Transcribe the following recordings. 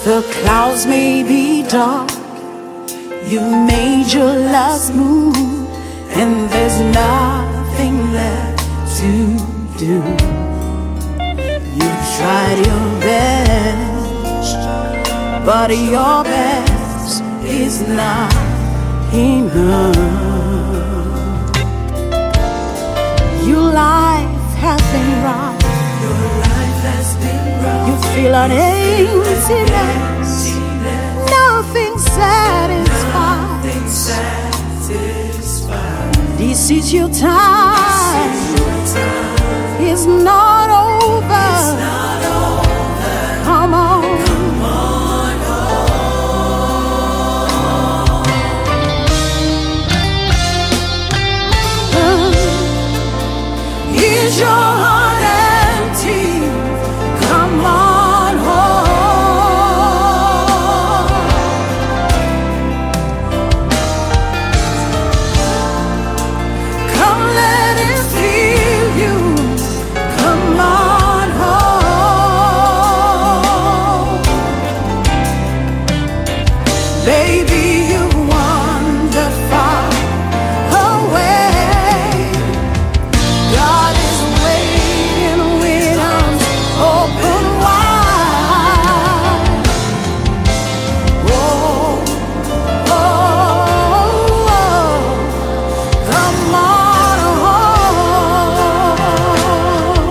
The clouds may be dark, you made your last move, and there's nothing left to do. You tried your best, but your best is not enough. Your life has been rough. Your life has been rough. You feel an emptiness. Nothing satisfied. This is your time. It's not over. Come on. Is your heart empty? Come on home. Come let it feel you. Come on home. Baby, you wandered far away. God is waiting with arms open wide. Oh, oh, oh, come on home.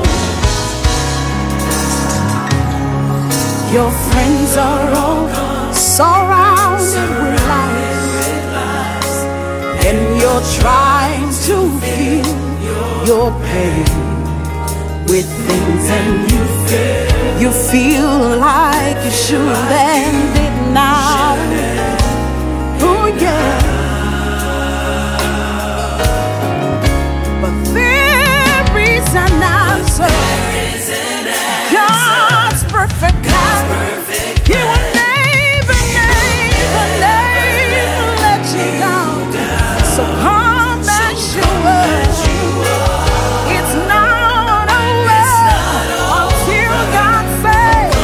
Your friends are all surrounded with lies, and you're trying to feel your pain with things, and you feel like you should end it now. Oh yeah, but there is an answer. God's perfect plan. He will never, never, never let you down. So come back, sure. It's not over until God says,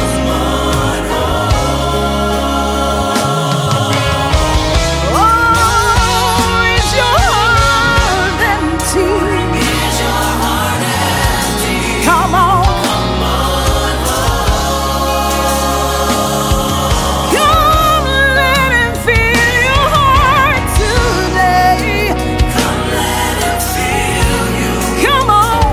oh, is your heart empty? Come on. Come let him feel your heart today. Come let him feel you. Come on.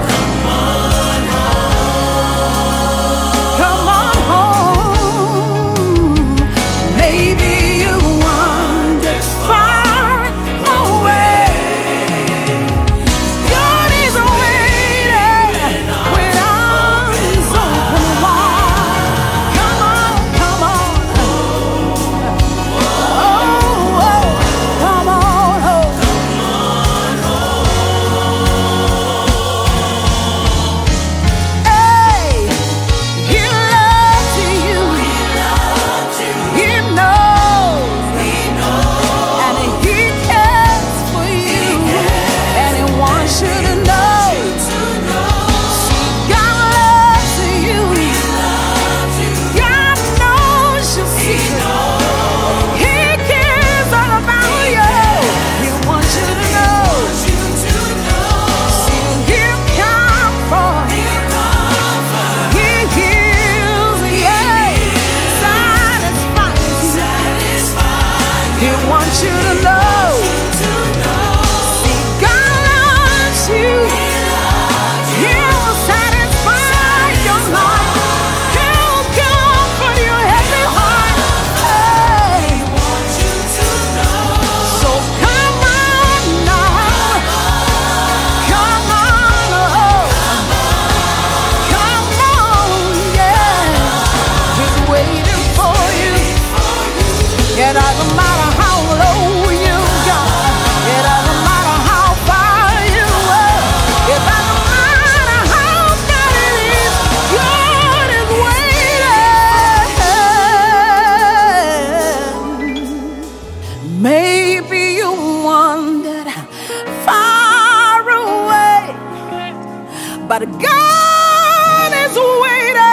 Come on home. Maybe you wandered far away. God is waiting with arms open wide. Come on, come on. Oh, oh, come on home. Hey, he loves you. He knows. And he cares for you. And he wants you to know. God loves you. God knows your secret. He cares all about you. He wants you to know. See, he'll come for you. He heals, yeah. Satisfies you. He wants you to know. See, God loves you. He will satisfy your life. He'll comfort your heavy heart. Hey. So come on now. Come on, oh. Come on, yeah. He's waiting for you. It doesn't matter how low you go. It doesn't matter how far you are. It doesn't matter how bad it is. God is waiting. Maybe you wandered far away, but God is waiting.